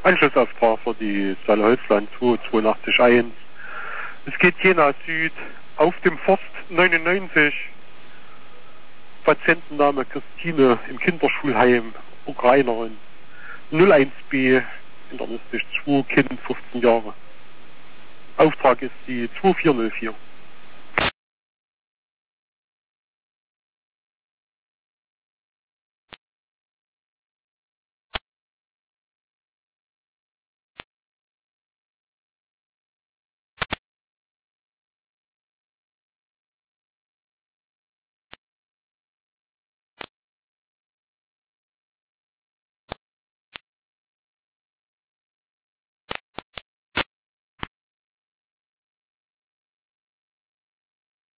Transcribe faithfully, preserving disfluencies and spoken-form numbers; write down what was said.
Anschlussauftrag für die Saale-Holzland zwei zwei acht eins. Es geht Jena Süd auf dem Forst neunundneunzig. Patientenname Christine im Kinderschulheim, Ukrainerin. null eins B, internistisch zwei, Kind fünfzehn Jahre. Auftrag ist die zwei vier null vier.